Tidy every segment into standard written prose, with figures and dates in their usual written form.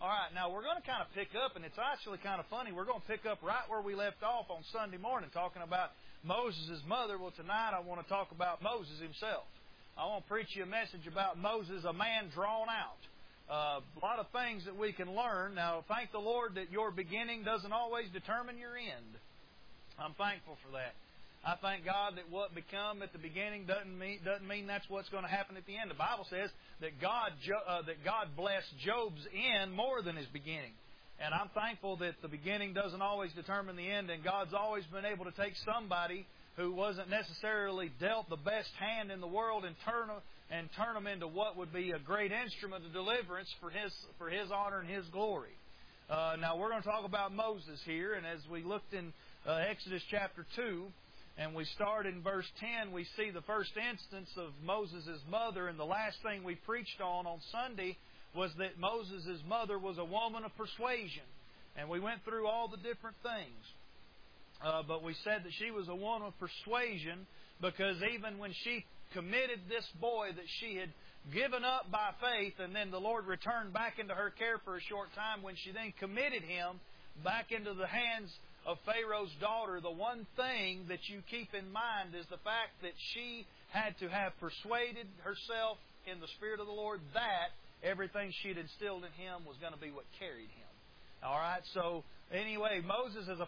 All right, now we're going to kind of pick up, and it's actually kind of funny. We're going to pick up right where we left off on Sunday morning, talking about Moses' mother. Well, tonight I want to talk about Moses himself. I want to preach you a message about Moses, a man drawn out. A lot of things that we can learn. Now, thank the Lord that your beginning doesn't always determine your end. I'm thankful for that. I thank God that what become at the beginning doesn't mean that's what's going to happen at the end. The Bible says that God blessed Job's end more than his beginning. And I'm thankful that the beginning doesn't always determine the end, and God's always been able to take somebody who wasn't necessarily dealt the best hand in the world and turn them into what would be a great instrument of deliverance for His honor and His glory. Now we're going to talk about Moses here, and as we looked in Exodus chapter 2, and we start in verse 10, we see the first instance of Moses' mother, and the last thing we preached on Sunday was that Moses' mother was a woman of persuasion. And we went through all the different things. But we said that she was a woman of persuasion because even when she committed this boy that she had given up by faith, and then the Lord returned back into her care for a short time, when she then committed him back into the hands of Pharaoh's daughter, the one thing that you keep in mind is the fact that she had to have persuaded herself in the Spirit of the Lord that everything she'd instilled in him was going to be what carried him. All right, so anyway, Moses as a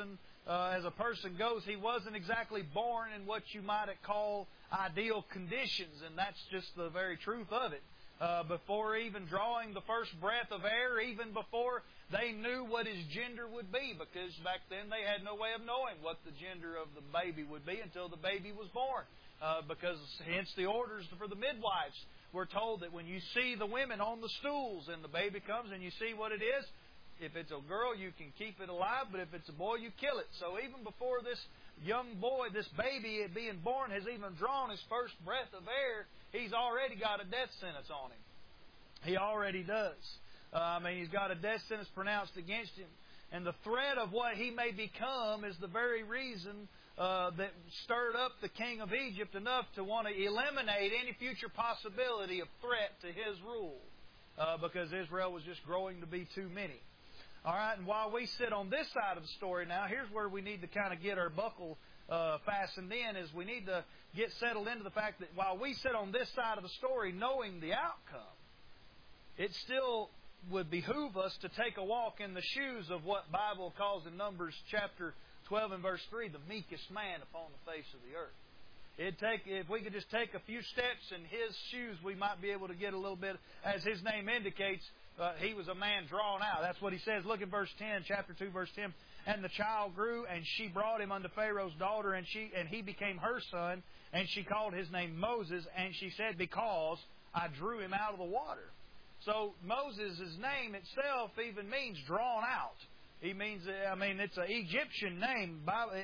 person goes, he wasn't exactly born in what you might call ideal conditions, and that's just the very truth of it. Before even drawing the first breath of air, even before they knew what his gender would be, because back then they had no way of knowing what the gender of the baby would be until the baby was born. Because hence the orders for the midwives were told that when you see the women on the stools and the baby comes and you see what it is, if it's a girl, you can keep it alive, but if it's a boy, you kill it. So even before this young boy, this baby being born, has even drawn his first breath of air, he's already got a death sentence on him. He already does. He's got a death sentence pronounced against him. And the threat of what he may become is the very reason that stirred up the king of Egypt enough to want to eliminate any future possibility of threat to his rule. Because Israel was just growing to be too many. All right, and while we sit on this side of the story now, here's where we need to kind of get our buckle fastened in, is we need to get settled into the fact that while we sit on this side of the story knowing the outcome, it still would behoove us to take a walk in the shoes of what Bible calls in Numbers chapter 12 and verse 3, the meekest man upon the face of the earth. If we could just take a few steps in his shoes, we might be able to get a little bit, as his name indicates, he was a man drawn out. That's what he says. Look at verse 10, chapter 2, verse 10. And the child grew, and she brought him unto Pharaoh's daughter, and he became her son, and she called his name Moses, and she said, because I drew him out of the water. So Moses' name itself even means drawn out. He means, it's an Egyptian name.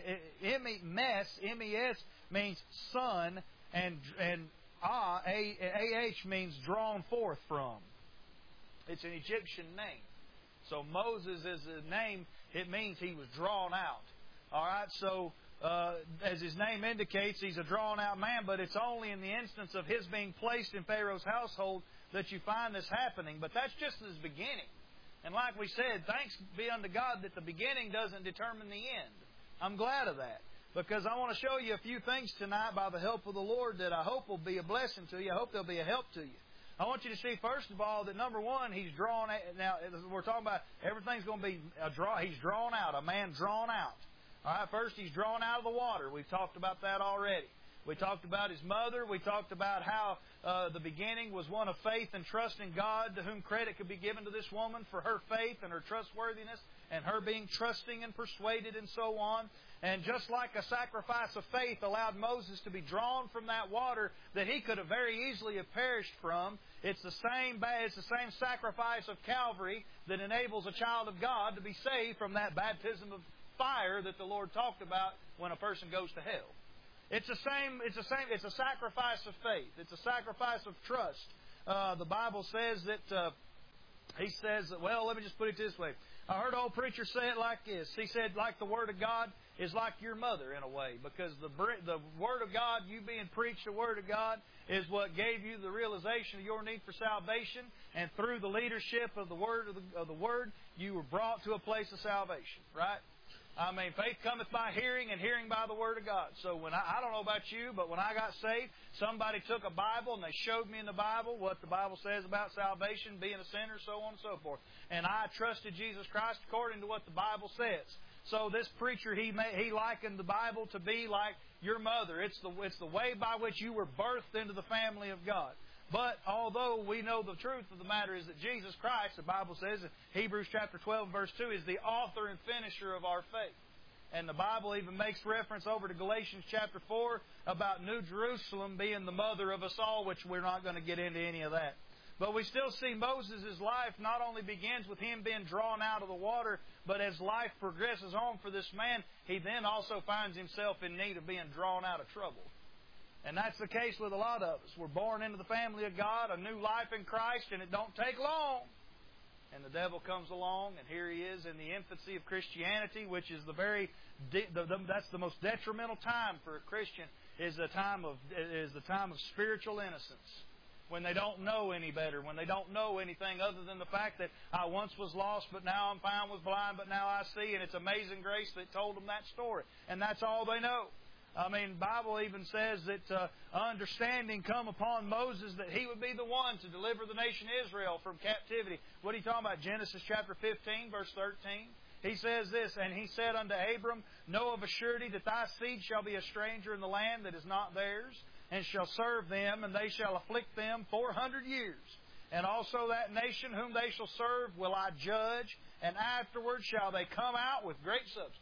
M-E-S means son, and A-H means drawn forth from. It's an Egyptian name. So Moses is a name, it means he was drawn out. All right, so as his name indicates, he's a drawn out man, but it's only in the instance of his being placed in Pharaoh's household that you find this happening. But that's just his beginning. And like we said, thanks be unto God that the beginning doesn't determine the end. I'm glad of that. Because I want to show you a few things tonight by the help of the Lord that I hope will be a blessing to you. I hope they'll be a help to you. I want you to see, first of all, that number one, he's drawn out. Now, we're talking about everything's going to be a draw. He's drawn out, a man drawn out. All right, first, he's drawn out of the water. We've talked about that already. We talked about his mother. We talked about how the beginning was one of faith and trust in God, to whom credit could be given to this woman for her faith and her trustworthiness and her being trusting and persuaded and so on. And just like a sacrifice of faith allowed Moses to be drawn from that water that he could have very easily have perished from, it's the same sacrifice of Calvary that enables a child of God to be saved from that baptism of fire that the Lord talked about when a person goes to hell. It's a sacrifice of faith. It's a sacrifice of trust. The Bible says that he says, well, let me just put it this way. I heard an old preacher say it like this. He said, like the Word of God is like your mother in a way, because the Word of God, you being preached the Word of God, is what gave you the realization of your need for salvation, and through the leadership of the Word you were brought to a place of salvation, right? I mean, faith cometh by hearing, and hearing by the Word of God. So when I don't know about you, but when I got saved, somebody took a Bible and they showed me in the Bible what the Bible says about salvation, being a sinner, so on and so forth. And I trusted Jesus Christ according to what the Bible says. So this preacher, he likened the Bible to be like your mother. It's the way by which you were birthed into the family of God. But although we know the truth of the matter is that Jesus Christ, the Bible says in Hebrews chapter 12, verse 2, is the author and finisher of our faith. And the Bible even makes reference over to Galatians chapter 4 about New Jerusalem being the mother of us all, which we're not going to get into any of that. But we still see Moses' life not only begins with him being drawn out of the water, but as life progresses on for this man, he then also finds himself in need of being drawn out of trouble. And that's the case with a lot of us. We're born into the family of God, a new life in Christ, and it don't take long. And the devil comes along, and here he is in the infancy of Christianity, which is that's the most detrimental time for a Christian, is the time of spiritual innocence. When they don't know any better, when they don't know anything other than the fact that I once was lost, but now I'm found, was blind, but now I see, and it's amazing grace that told them that story. And that's all they know. I mean, the Bible even says that understanding come upon Moses that he would be the one to deliver the nation Israel from captivity. What are you talking about? Genesis chapter 15, verse 13. He says this, and he said unto Abram, know of a surety that thy seed shall be a stranger in the land that is not theirs, and shall serve them, and they shall afflict them 400 years. And also that nation whom they shall serve will I judge, and afterward shall they come out with great substance.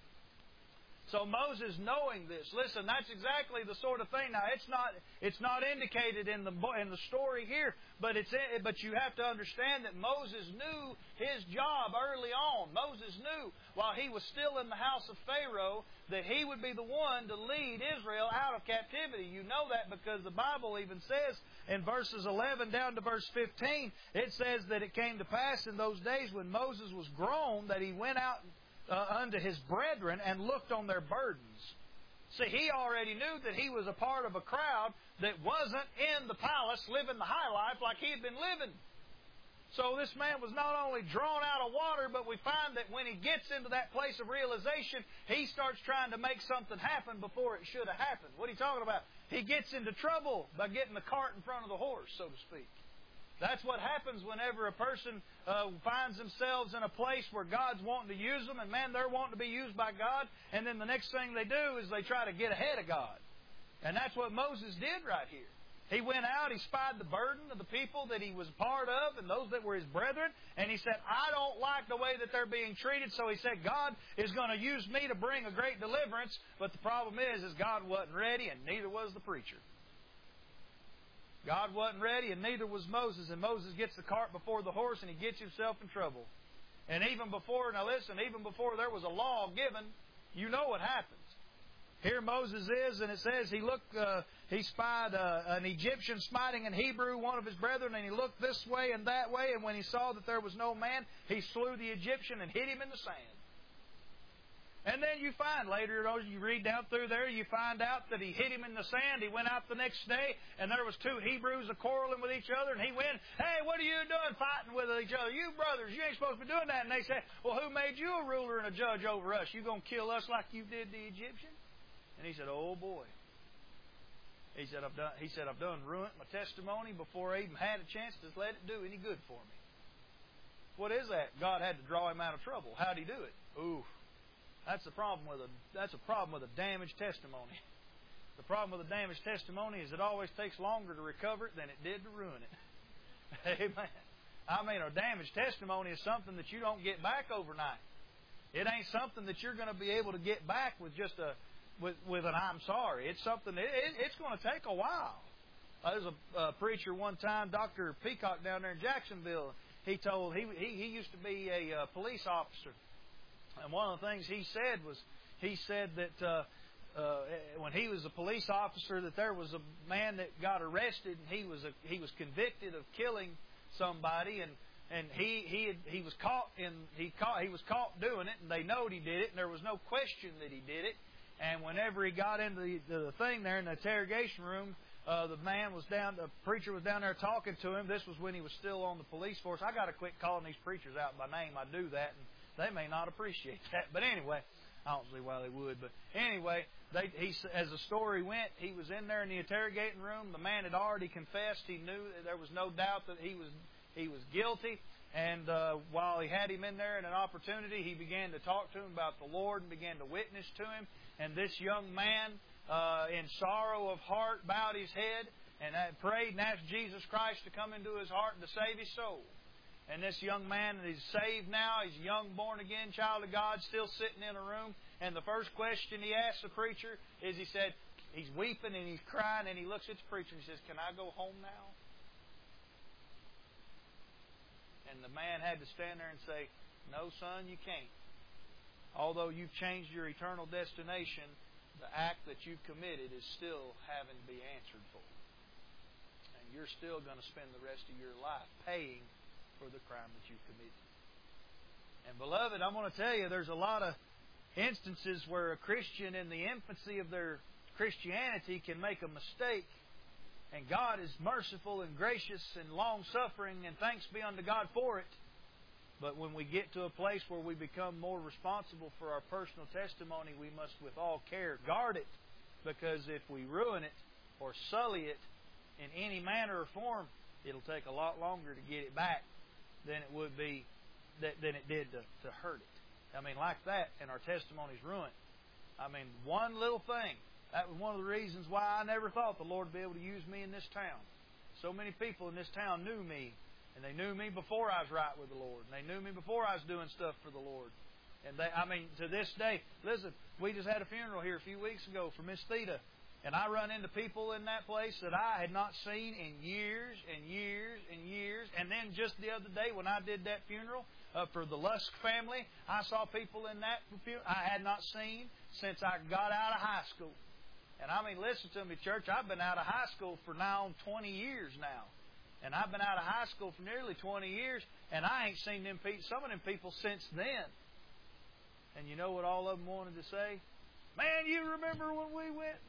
So Moses, knowing this, listen, that's exactly the sort of thing. Now, it's not indicated in the story here, but you have to understand that Moses knew his job early on. Moses knew while he was still in the house of Pharaoh that he would be the one to lead Israel out of captivity. You know that because the Bible even says in verses 11 down to verse 15, it says that it came to pass in those days when Moses was grown that he went out unto his brethren and looked on their burdens. See, he already knew that he was a part of a crowd that wasn't in the palace living the high life like he had been living. So this man was not only drawn out of water, but we find that when he gets into that place of realization, he starts trying to make something happen before it should have happened. What are you talking about? He gets into trouble by getting the cart in front of the horse, so to speak. That's what happens whenever a person finds themselves in a place where God's wanting to use them, and man, they're wanting to be used by God, and then the next thing they do is they try to get ahead of God. And that's what Moses did right here. He went out, he spied the burden of the people that he was part of and those that were his brethren, and he said, I don't like the way that they're being treated, so he said, God is going to use me to bring a great deliverance, but the problem is God wasn't ready, and neither was the preacher. God wasn't ready, and neither was Moses. And Moses gets the cart before the horse, and he gets himself in trouble. And even before there was a law given, you know what happens. Here Moses is, and it says he spied an Egyptian smiting an Hebrew, one of his brethren, and he looked this way and that way, and when he saw that there was no man, he slew the Egyptian and hid him in the sand. And then you find later, you read down through there, you find out that he hit him in the sand. He went out the next day, and there was two Hebrews quarreling with each other, and he went, hey, what are you doing fighting with each other? You brothers, you ain't supposed to be doing that. And they said, well, who made you a ruler and a judge over us? You going to kill us like you did the Egyptian? And he said, oh, boy. He said, I've done ruined my testimony before I even had a chance to let it do any good for me. What is that? God had to draw him out of trouble. How'd he do it? Ooh. That's a problem with a damaged testimony. The problem with a damaged testimony is it always takes longer to recover it than it did to ruin it. Amen. I mean, a damaged testimony is something that you don't get back overnight. It ain't something that you're going to be able to get back with just with an I'm sorry. It's something. It's going to take a while. There's a preacher one time, Dr. Peacock down there in Jacksonville. He used to be a police officer. And one of the things he said that when he was a police officer, that there was a man that got arrested, and he was convicted of killing somebody, and and he was caught doing it, and they knowed he did it, and there was no question that he did it. And whenever he got into the thing there in the interrogation room, the preacher was down there talking to him. This was when he was still on the police force. I got to quit calling these preachers out by name. I do that, and they may not appreciate that. But anyway, I don't see why they would. But anyway, as the story went, he was in there in the interrogating room. The man had already confessed. He knew that there was no doubt that he was guilty. And while he had him in there in an opportunity, he began to talk to him about the Lord and began to witness to him. And this young man, in sorrow of heart, bowed his head and prayed and asked Jesus Christ to come into his heart and to save his soul. And this young man is saved now. He's a young, born-again child of God, still sitting in a room. And the first question he asked the preacher is, he said, he's weeping and he's crying, and he looks at the preacher and he says, "Can I go home now?" And the man had to stand there and say, "No, son, you can't. Although you've changed your eternal destination, the act that you've committed is still having to be answered for. And you're still going to spend the rest of your life paying for the crime that you've committed." And beloved, I want to tell you, there's a lot of instances where a Christian in the infancy of their Christianity can make a mistake. And God is merciful and gracious and long-suffering, and thanks be unto God for it. But when we get to a place where we become more responsible for our personal testimony, we must with all care guard it. Because if we ruin it or sully it in any manner or form, it'll take a lot longer to get it back than it would be than it did to hurt it. I mean, like that, and our testimony's ruined. I mean, one little thing. That was one of the reasons why I never thought the Lord would be able to use me in this town. So many people in this town knew me. And they knew me before I was right with the Lord. And they knew me before I was doing stuff for the Lord. And to this day, listen, we just had a funeral here a few weeks ago for Miss Theta. And I run into people in that place that I had not seen in years and years and years. And then just the other day when I did that funeral for the Lusk family, I saw people in that funeral I had not seen since I got out of high school. And I mean, listen to me, church, I've been out of high school for now 20 years now. And I've been out of high school for nearly 20 years, and I ain't seen some of them people since then. And you know what all of them wanted to say? "Man, you remember when we went?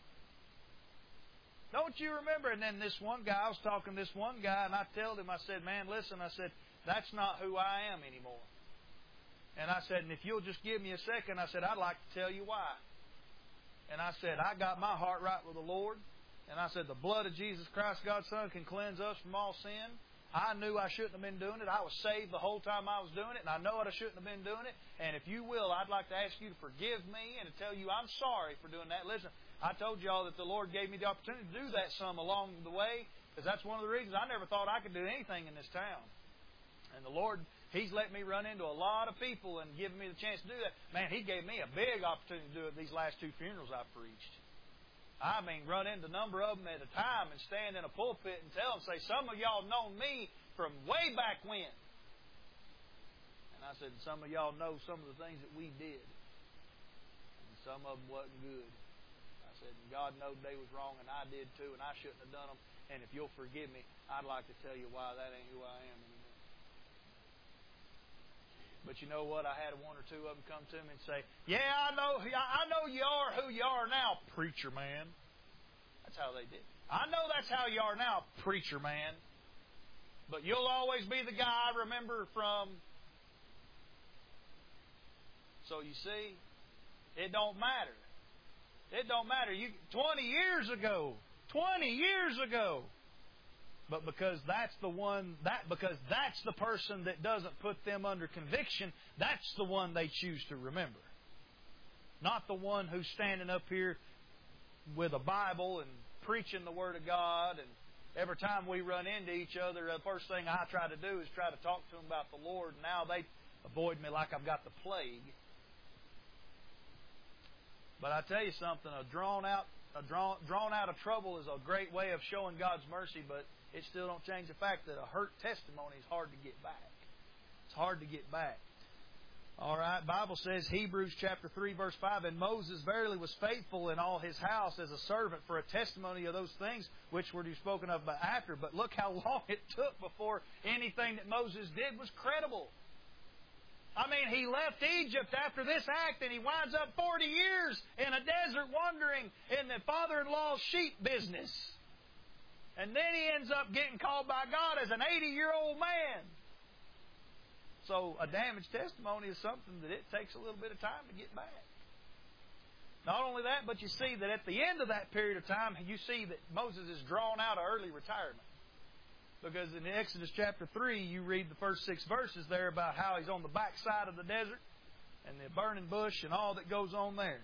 Don't you remember?" And then this one guy, I was talking to this one guy, and I told him, I said, "Man, listen," I said, "that's not who I am anymore." And I said, "And if you'll just give me a second," I said, "I'd like to tell you why." And I said, "I got my heart right with the Lord." And I said, "The blood of Jesus Christ, God's Son, can cleanse us from all sin." I knew I shouldn't have been doing it. I was saved the whole time I was doing it, and I know I shouldn't have been doing it. And if you will, I'd like to ask you to forgive me and to tell you I'm sorry for doing that. Listen, I told y'all that the Lord gave me the opportunity to do that some along the way, because that's one of the reasons I never thought I could do anything in this town. And the Lord, He's let me run into a lot of people and given me the chance to do that. Man, He gave me a big opportunity to do it these last 2 funerals I've preached. I mean, run into a number of them at a time and stand in a pulpit and tell them, say, "Some of y'all know me from way back when." And I said, "Some of y'all know some of the things that we did. And some of them wasn't good." I said, "And God knowed they was wrong, and I did too, and I shouldn't have done them. And if you'll forgive me, I'd like to tell you why that ain't who I am anymore." But you know what? I had 1 or 2 of them come to me and say, "Yeah, I know you are who you are now, preacher man." That's how they did. "I know that's how you are now, preacher man. But you'll always be the guy I remember from." So you see, it don't matter. It don't matter. 20 years ago. But because that's the person that doesn't put them under conviction, that's the one they choose to remember. Not the one who's standing up here with a Bible and preaching the Word of God. And every time we run into each other, the first thing I try to do is try to talk to them about the Lord. And now they avoid me like I've got the plague. But I tell you something, drawn out of trouble is a great way of showing God's mercy, but it still don't change the fact that a hurt testimony is hard to get back. It's hard to get back. All right, Bible says, Hebrews chapter 3, verse 5, And Moses verily was faithful in all his house as a servant for a testimony of those things which were to be spoken of after. But look how long it took before anything that Moses did was credible. I mean, he left Egypt after this act, and he winds up 40 years in a desert wandering in the father-in-law's sheep business. And then he ends up getting called by God as an 80-year-old man. So a damaged testimony is something that it takes a little bit of time to get back. Not only that, but you see that at the end of that period of time, you see that Moses is drawn out of early retirement. Because in Exodus chapter 3, you read the first 6 verses there about how he's on the backside of the desert and the burning bush and all that goes on there.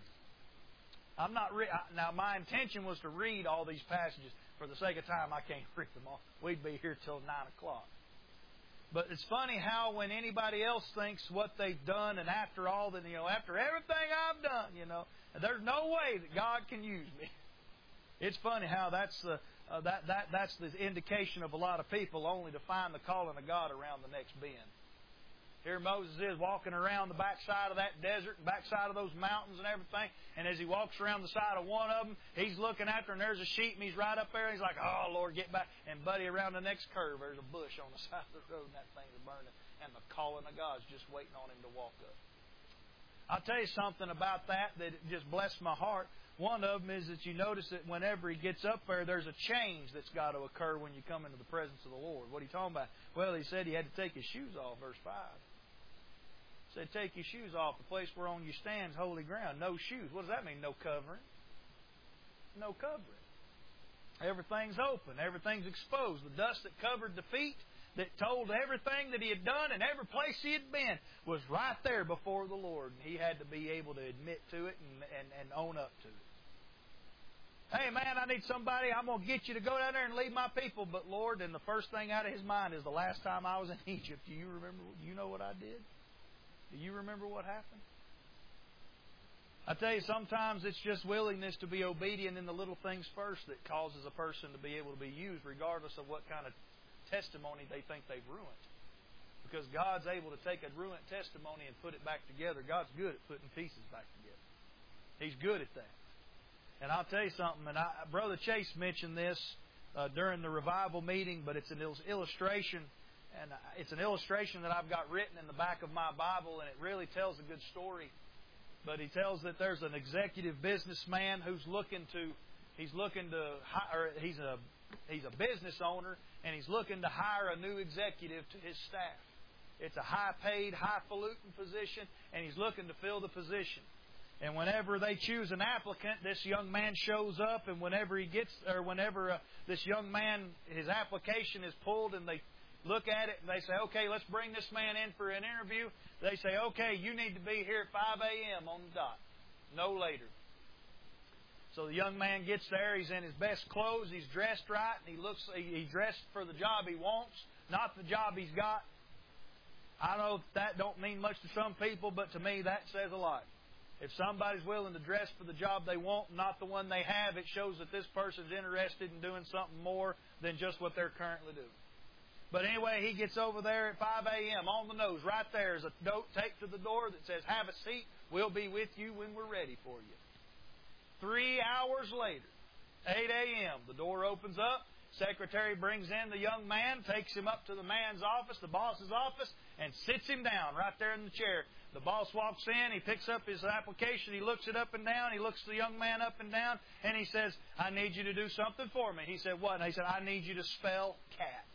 Now, my intention was to read all these passages. For the sake of time, I can't read them all. We'd be here till 9 o'clock. But it's funny how when anybody else thinks what they've done, and after all that, after everything I've done, there's no way that God can use me. It's funny how that's the indication of a lot of people, only to find the calling of God around the next bend. Here Moses is walking around the backside of that desert, backside of those mountains and everything. And as he walks around the side of one of them, he's looking after, and there's a sheep, and he's right up there. And he's like, "Oh, Lord, get back." And buddy, around the next curve, there's a bush on the side of the road, and that thing's burning. And the calling of God's just waiting on him to walk up. I'll tell you something about that just blessed my heart. One of them is that you notice that whenever he gets up there, there's a change that's got to occur when you come into the presence of the Lord. What are you talking about? Well, he said he had to take his shoes off, verse 5. He said, take your shoes off. The place whereon you stand is holy ground. No shoes. What does that mean? No covering. No covering. Everything's open. Everything's exposed. The dust that covered the feet, that told everything that he had done and every place he had been, was right there before the Lord. And he had to be able to admit to it and own up to it. Hey, man, I need somebody. I'm going to get you to go down there and lead my people. But, Lord, and the first thing out of his mind is the last time I was in Egypt. Do you remember? You know what I did? Do you remember what happened? I tell you, sometimes it's just willingness to be obedient in the little things first that causes a person to be able to be used, regardless of what kind of testimony they think they've ruined. Because God's able to take a ruined testimony and put it back together. God's good at putting pieces back together. He's good at that. And I'll tell you something, and Brother Chase mentioned this during the revival meeting, but it's an illustration. And it's an illustration that I've got written in the back of my Bible, and it really tells a good story. But he tells that there's an executive businessman who's he's a business owner, and he's looking to hire a new executive to his staff. It's a high-paid, highfalutin position, and he's looking to fill the position. And whenever they choose an applicant, this young man shows up, and whenever this young man, his application is pulled, and they look at it and they say, "Okay, let's bring this man in for an interview." They say, "Okay, you need to be here at 5 a.m. on the dot, no later." So the young man gets there. He's in his best clothes. He's dressed right, and he's dressed for the job he wants, not the job he's got. I know that don't mean much to some people, but to me that says a lot. If somebody's willing to dress for the job they want, not the one they have, it shows that this person's interested in doing something more than just what they're currently doing. But anyway, he gets over there at 5 a.m. on the nose. Right there is a note taped to the door that says, "Have a seat. We'll be with you when we're ready for you." 3 hours later, 8 a.m., the door opens up. Secretary brings in the young man, takes him up to the man's office, the boss's office, and sits him down right there in the chair. The boss walks in. He picks up his application. He looks it up and down. He looks the young man up and down, and he says, "I need you to do something for me." He said, "What?" And he said, "I need you to spell cat."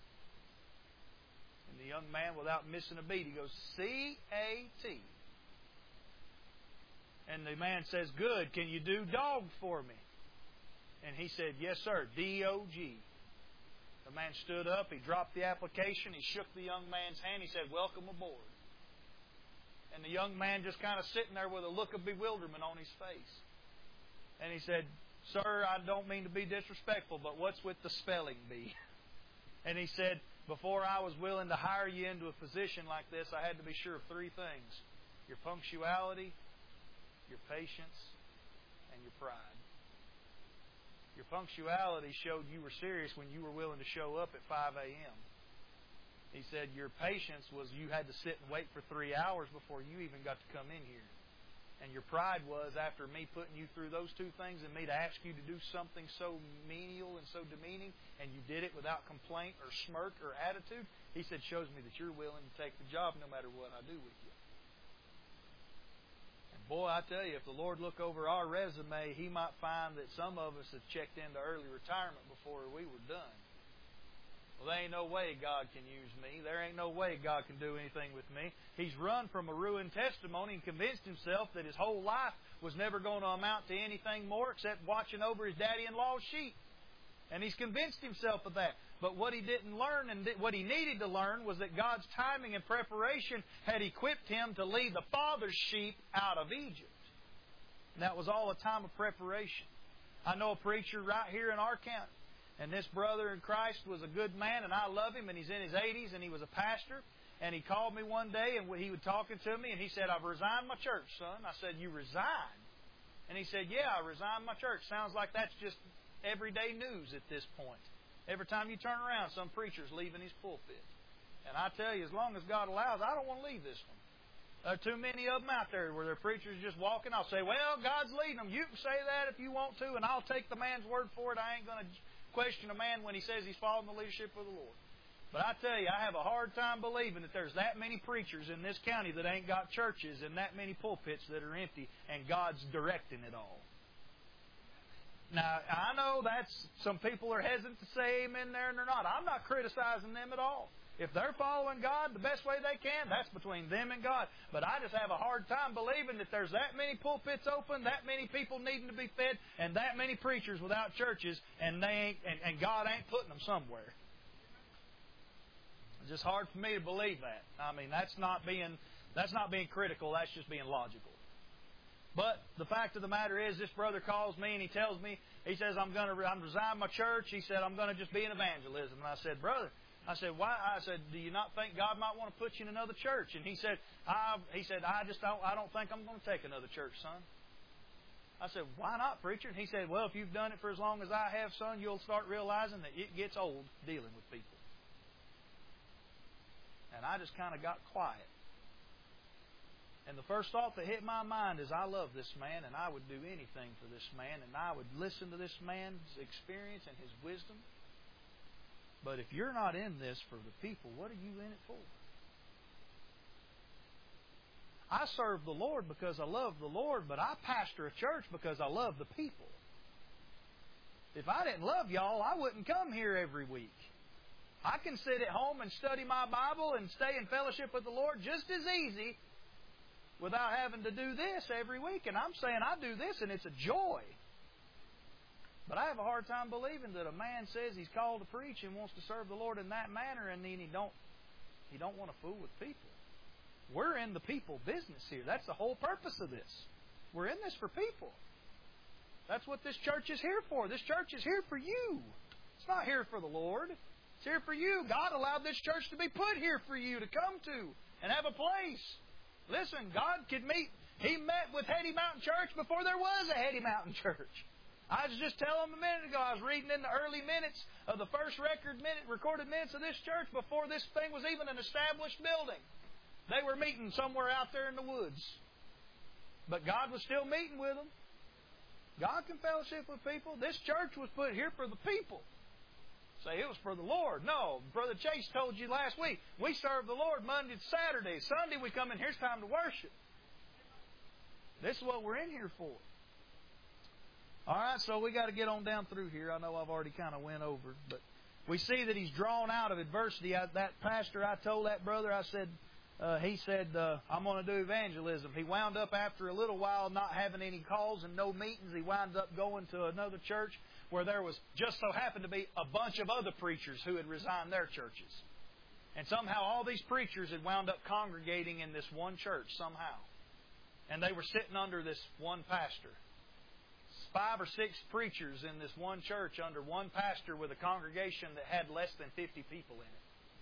The young man, without missing a beat, he goes, C-A-T. And the man says, "Good. Can you do dog for me?" And he said, "Yes, sir. D-O-G." The man stood up. He dropped the application. He shook the young man's hand. He said, "Welcome aboard." And the young man just kind of sitting there with a look of bewilderment on his face. And he said, "Sir, I don't mean to be disrespectful, but what's with the spelling bee?" And he said, "Before I was willing to hire you into a position like this, I had to be sure of 3 things: your punctuality, your patience, and your pride. Your punctuality showed you were serious when you were willing to show up at 5 a.m. He said, your patience was you had to sit and wait for 3 hours before you even got to come in here. And your pride was, after me putting you through those two things and me to ask you to do something so menial and so demeaning, and you did it without complaint or smirk or attitude, he said, shows me that you're willing to take the job no matter what I do with you. And boy, I tell you, if the Lord look over our resume, He might find that some of us have checked into early retirement before we were done. Well, there ain't no way God can use me. There ain't no way God can do anything with me. He's run from a ruined testimony and convinced himself that his whole life was never going to amount to anything more except watching over his daddy-in-law's sheep. And he's convinced himself of that. But what he didn't learn and what he needed to learn was that God's timing and preparation had equipped him to lead the Father's sheep out of Egypt. And that was all a time of preparation. I know a preacher right here in our county. And this brother in Christ was a good man, and I love him, and he's in his 80s, and he was a pastor. And he called me one day, and he was talking to me, and he said, I've resigned my church, son. I said, you resigned? And he said, yeah, I resigned my church. Sounds like that's just everyday news at this point. Every time you turn around, some preacher's leaving his pulpit. And I tell you, as long as God allows, I don't want to leave this one. There are too many of them out there where their preachers just walking. I'll say, well, God's leading them. You can say that if you want to, and I'll take the man's word for it. I ain't going to question a man when he says he's following the leadership of the Lord. But I tell you, I have a hard time believing that there's that many preachers in this county that ain't got churches and that many pulpits that are empty, and God's directing it all. Now, I know that's some people are hesitant to say amen there and they're not. I'm not criticizing them at all. If they're following God the best way they can, that's between them and God. But I just have a hard time believing that there's that many pulpits open, that many people needing to be fed, and that many preachers without churches, and God ain't putting them somewhere. It's just hard for me to believe that. I mean, that's not being critical. That's just being logical. But the fact of the matter is, this brother calls me and he tells me, he says, I'm resigning my church. He said, I'm going to just be in evangelism. And I said, brother, why? I said, do you not think God might want to put you in another church? And he said, I don't think I'm going to take another church, son. I said, why not, preacher? And he said, well, if you've done it for as long as I have, son, you'll start realizing that it gets old dealing with people. And I just kind of got quiet. And the first thought that hit my mind is, I love this man, and I would do anything for this man, and I would listen to this man's experience and his wisdom. But if you're not in this for the people, what are you in it for? I serve the Lord because I love the Lord, but I pastor a church because I love the people. If I didn't love y'all, I wouldn't come here every week. I can sit at home and study my Bible and stay in fellowship with the Lord just as easy without having to do this every week. And I'm saying I do this, and it's a joy. But I have a hard time believing that a man says he's called to preach and wants to serve the Lord in that manner, and then he don't want to fool with people. We're in the people business here. That's the whole purpose of this. We're in this for people. That's what this church is here for. This church is here for you. It's not here for the Lord. It's here for you. God allowed this church to be put here for you to come to and have a place. Listen, God could meet. He met with Hetty Mountain Church before there was a Hetty Mountain Church. I was just telling them a minute ago, I was reading in the early minutes of the first recorded minutes of this church before this thing was even an established building. They were meeting somewhere out there in the woods. But God was still meeting with them. God can fellowship with people. This church was put here for the people. Say it was for the Lord. No, Brother Chase told you last week, we serve the Lord Monday to Saturday. Sunday we come in, here's time to worship. This is what we're in here for. All right, so we got to get on down through here. I know I've already kind of went over, but we see that he's drawn out of adversity. That pastor, I told that brother, I said, he said, I'm going to do evangelism. He wound up after a little while not having any calls and no meetings. He wound up going to another church where there was just so happened to be a bunch of other preachers who had resigned their churches. And somehow all these preachers had wound up congregating in this one church somehow. And they were sitting under this one pastor. 5 or 6 preachers in this one church under one pastor with a congregation that had less than 50 people in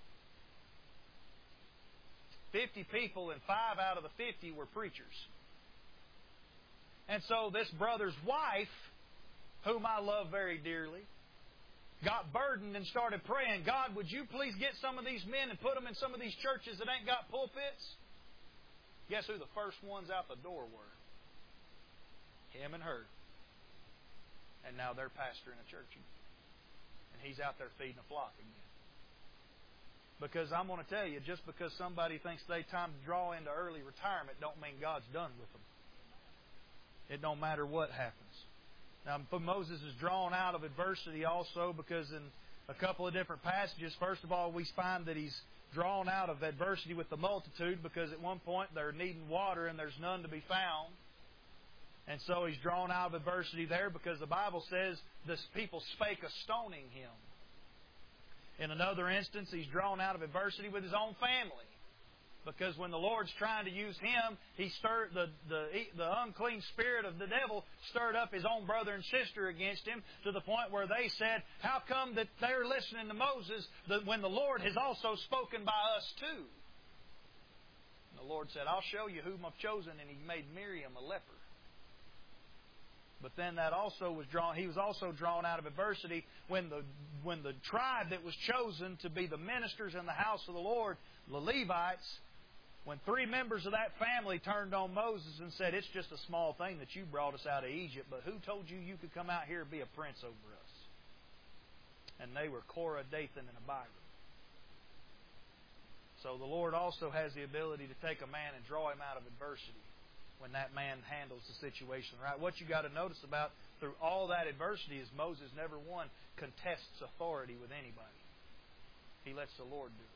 it. 50 people, and 5 out of the 50 were preachers. And so this brother's wife, whom I love very dearly, got burdened and started praying, God, would you please get some of these men and put them in some of these churches that ain't got pulpits? Guess who the first ones out the door were? Him and her. And now they're pastoring a church again. And he's out there feeding a flock again. Because I'm going to tell you, just because somebody thinks they time to draw into early retirement don't mean God's done with them. It don't matter what happens. Now, Moses is drawn out of adversity also because in a couple of different passages, first of all, we find that he's drawn out of adversity with the multitude because at one point they're needing water and there's none to be found. And so he's drawn out of adversity there because the Bible says the people spake of stoning him. In another instance, he's drawn out of adversity with his own family. Because when the Lord's trying to use him, he stirred the unclean spirit of the devil stirred up his own brother and sister against him to the point where they said, how come that they're listening to Moses when the Lord has also spoken by us too? And the Lord said, I'll show you whom I've chosen, and he made Miriam a leper. But then that also was drawn. He was also drawn out of adversity when the tribe that was chosen to be the ministers in the house of the Lord, the Levites, when 3 members of that family turned on Moses and said, it's just a small thing that you brought us out of Egypt, but who told you you could come out here and be a prince over us? And they were Korah, Dathan, and Abiram. So the Lord also has the ability to take a man and draw him out of adversity when that man handles the situation right. What you got to notice about through all that adversity is Moses never one contests authority with anybody. He lets the Lord do it.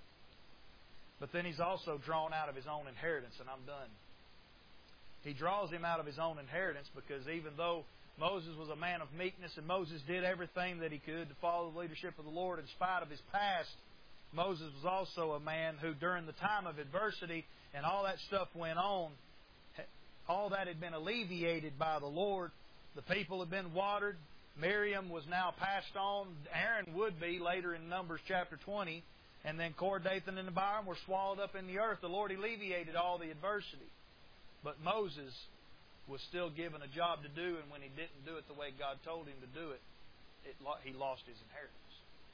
But then he's also drawn out of his own inheritance, and I'm done. He draws him out of his own inheritance because even though Moses was a man of meekness and Moses did everything that he could to follow the leadership of the Lord in spite of his past, Moses was also a man who during the time of adversity and all that stuff went on, all that had been alleviated by the Lord. The people had been watered. Miriam was now passed on. Aaron would be later in Numbers chapter 20. And then Korah, Dathan, and Abiram were swallowed up in the earth. The Lord alleviated all the adversity. But Moses was still given a job to do, and when he didn't do it the way God told him to do it, he lost his inheritance.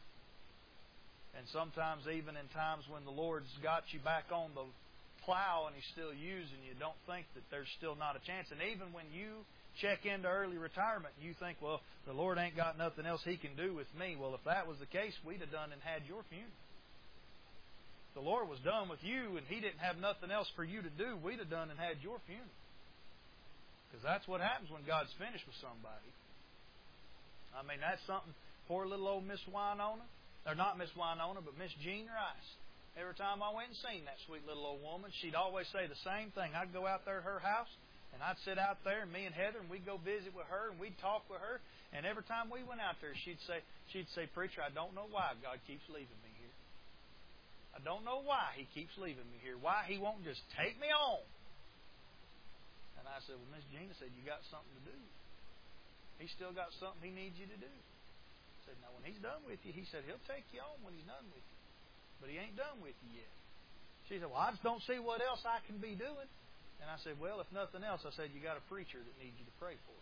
And sometimes even in times when the Lord's got you back on the plow and he's still using you, don't think that there's still not a chance. And even when you check into early retirement, you think, well, the Lord ain't got nothing else he can do with me. Well, if that was the case, we'd have done and had your funeral. The Lord was done with you and he didn't have nothing else for you to do, we'd have done and had your funeral. Because that's what happens when God's finished with somebody. I mean, that's something. Poor little old Miss Winona, or not Miss Winona, but Miss Jean Rice. Every time I went and seen that sweet little old woman, she'd always say the same thing. I'd go out there at her house, and I'd sit out there, and me and Heather, and we'd go visit with her, and we'd talk with her. And every time we went out there, she'd say, Preacher, I don't know why God keeps leaving me here. I don't know why He keeps leaving me here. Why He won't just take me on. And I said, well, Miss Gina said, you got something to do. He's still got something He needs you to do. I said, now when He's done with you, He said He'll take you on when He's done with you. But He ain't done with you yet. She said, well, I just don't see what else I can be doing. And I said, well, if nothing else, I said, you got a preacher that needs you to pray for.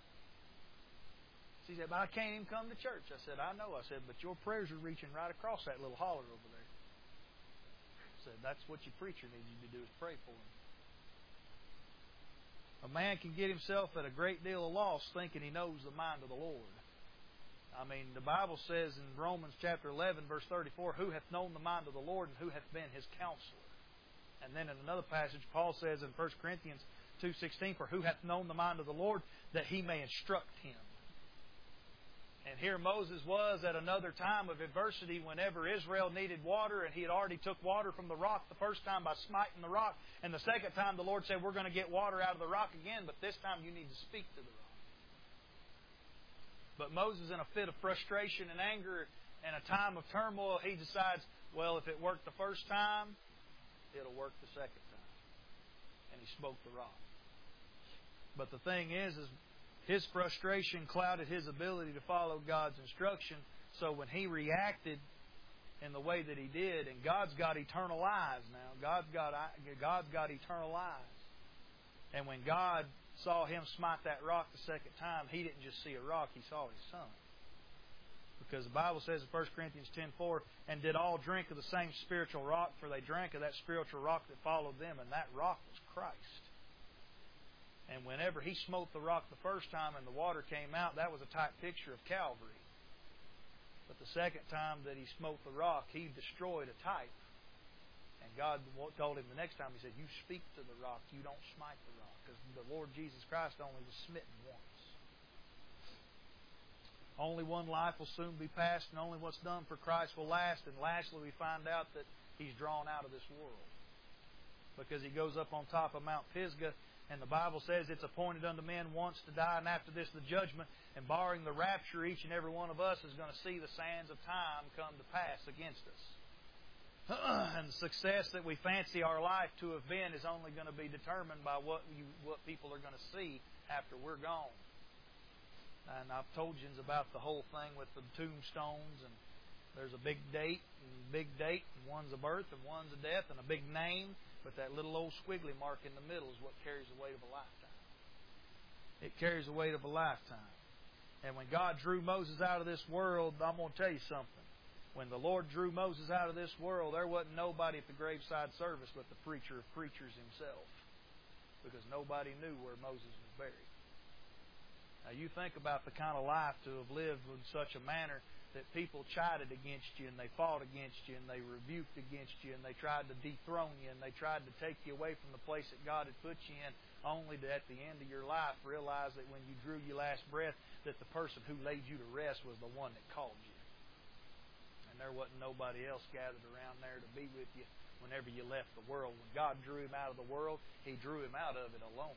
She said, but I can't even come to church. I said, I know. I said, but your prayers are reaching right across that little holler over there. I said, that's what your preacher needs you to do is pray for him. A man can get himself at a great deal of loss thinking he knows the mind of the Lord. I mean, the Bible says in Romans chapter 11, verse 34, who hath known the mind of the Lord and who hath been His counselor? And then in another passage, Paul says in 1 Corinthians 2:16, for who hath known the mind of the Lord that He may instruct him? And here Moses was at another time of adversity whenever Israel needed water, and he had already took water from the rock the first time by smiting the rock. And the second time the Lord said, we're going to get water out of the rock again, but this time you need to speak to the rock. But Moses, in a fit of frustration and anger and a time of turmoil, he decides, well, if it worked the first time, it'll work the second time. And he spoke the rock. But the thing is his frustration clouded his ability to follow God's instruction. So when he reacted in the way that he did, and God's got eternal eyes now. God's got eternal eyes. And when God saw him smite that rock the second time, He didn't just see a rock, He saw His Son. Because the Bible says in 1 Corinthians 10:4, and did all drink of the same spiritual rock, for they drank of that spiritual rock that followed them, and that rock was Christ. And whenever He smote the rock the first time and the water came out, that was a type picture of Calvary. But the second time that He smote the rock, He destroyed a type. And God told Him the next time, He said, you speak to the rock, you don't smite the rock. Because the Lord Jesus Christ only was smitten once. Only one life will soon be passed, and only what's done for Christ will last. And lastly, we find out that He's drawn out of this world. Because He goes up on top of Mount Pisgah, and the Bible says it's appointed unto men once to die, and after this the judgment. And barring the rapture, each and every one of us is going to see the sands of time come to pass against us. And the success that we fancy our life to have been is only going to be determined by what people are going to see after we're gone. And I've told you about the whole thing with the tombstones, and there's a big date, and one's a birth, and one's a death, and a big name, but that little old squiggly mark in the middle is what carries the weight of a lifetime. It carries the weight of a lifetime. And when God drew Moses out of this world, I'm going to tell you something. When the Lord drew Moses out of this world, there wasn't nobody at the graveside service but the preacher of preachers himself, because nobody knew where Moses was buried. Now you think about the kind of life to have lived in such a manner that people chided against you, and they fought against you, and they rebuked against you, and they tried to dethrone you, and they tried to take you away from the place that God had put you in, only to at the end of your life realize that when you drew your last breath, that the person who laid you to rest was the one that called you. And there wasn't nobody else gathered around there to be with you whenever you left the world. When God drew him out of the world, He drew him out of it alone.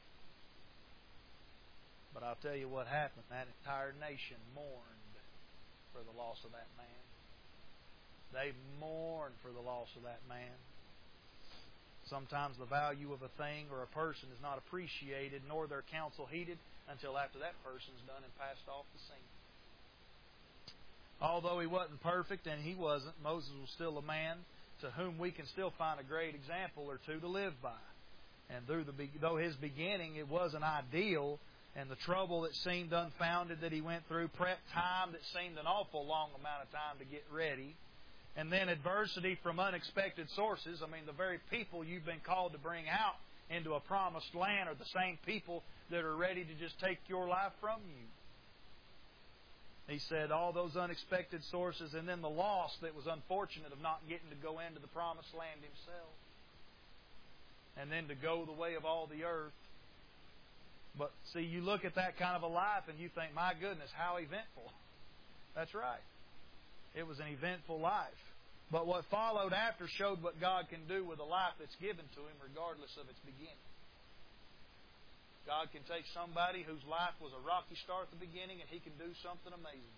But I'll tell you what happened. That entire nation mourned for the loss of that man. They mourned for the loss of that man. Sometimes the value of a thing or a person is not appreciated, nor their counsel heeded, until after that person's done and passed off the scene. Although he wasn't perfect, and he wasn't, Moses was still a man to whom we can still find a great example or two to live by. And though his beginning, it wasn't ideal, and the trouble that seemed unfounded that he went through, prep time that seemed an awful long amount of time to get ready, and then adversity from unexpected sources. I mean, the very people you've been called to bring out into a promised land are the same people that are ready to just take your life from you. He said all those unexpected sources, and then the loss that was unfortunate of not getting to go into the promised land himself, and then to go the way of all the earth. But see, you look at that kind of a life and you think, my goodness, how eventful. That's right. It was an eventful life. But what followed after showed what God can do with a life that's given to Him regardless of its beginning. God can take somebody whose life was a rocky start at the beginning, and He can do something amazing.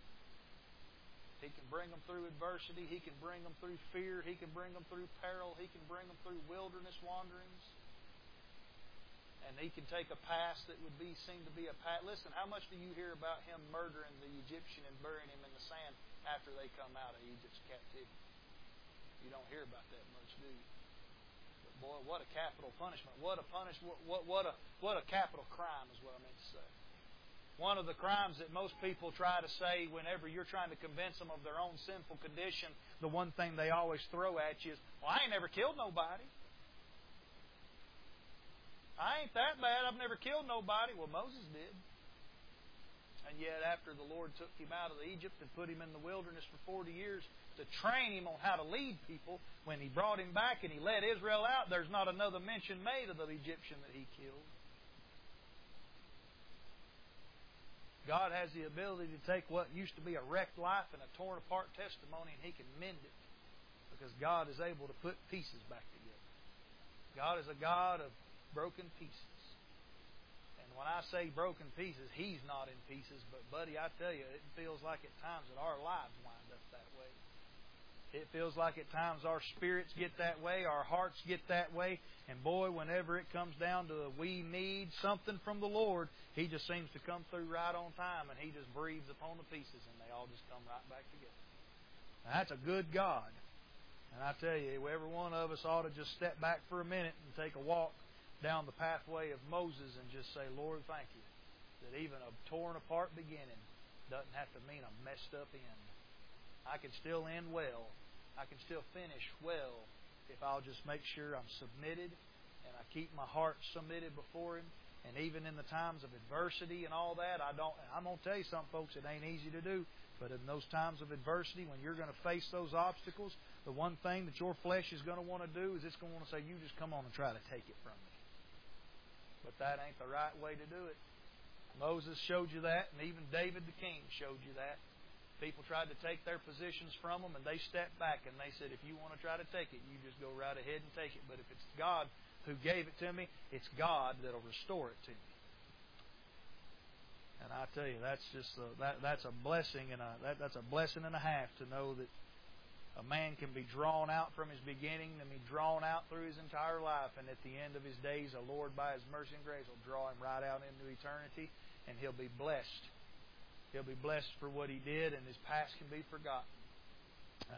He can bring them through adversity. He can bring them through fear. He can bring them through peril. He can bring them through wilderness wanderings. And He can take a past that would seem to be a past. Listen, how much do you hear about him murdering the Egyptian and burying him in the sand after they come out of Egypt's captivity? You don't hear about that much, do you? But boy, what a capital punishment! What a capital crime is what I meant to say. One of the crimes that most people try to say whenever you're trying to convince them of their own sinful condition, the one thing they always throw at you is, "Well, I ain't never killed nobody. I ain't that bad. I've never killed nobody." Well, Moses did. And yet after the Lord took him out of Egypt and put him in the wilderness for 40 years to train him on how to lead people, when He brought him back and He led Israel out, there's not another mention made of the Egyptian that he killed. God has the ability to take what used to be a wrecked life and a torn apart testimony, and He can mend it, because God is able to put pieces back together. God is a God of broken pieces. And when I say broken pieces, He's not in pieces. But, buddy, I tell you, it feels like at times that our lives wind up that way. It feels like at times our spirits get that way, our hearts get that way. And boy, whenever it comes down to we need something from the Lord, He just seems to come through right on time, and He just breathes upon the pieces, and they all just come right back together. Now, that's a good God. And I tell you, every one of us ought to just step back for a minute and take a walk down the pathway of Moses and just say, "Lord, thank You that even a torn apart beginning, doesn't have to mean a messed up end. I can still end well. I can still finish well if I'll just make sure I'm submitted and I keep my heart submitted before Him. And even in the times of adversity and all that, I'm going to tell you something, folks, it ain't easy to do. But in those times of adversity, when you're going to face those obstacles, the one thing that your flesh is going to want to do is it's going to want to say, you just come on and try to take it from me. But that ain't the right way to do it. Moses showed you that, and even David the king showed you that. People tried to take their positions from them, and they stepped back and they said, if you want to try to take it, you just go right ahead and take it. But if it's God who gave it to me, it's God that'll restore it to me. And I tell you, that's just that's a blessing, and that's a blessing and a half to know that a man can be drawn out from his beginning and be drawn out through his entire life, and at the end of his days, the Lord, by His mercy and grace, will draw him right out into eternity, and he'll be blessed. He'll be blessed for what he did, and his past can be forgotten.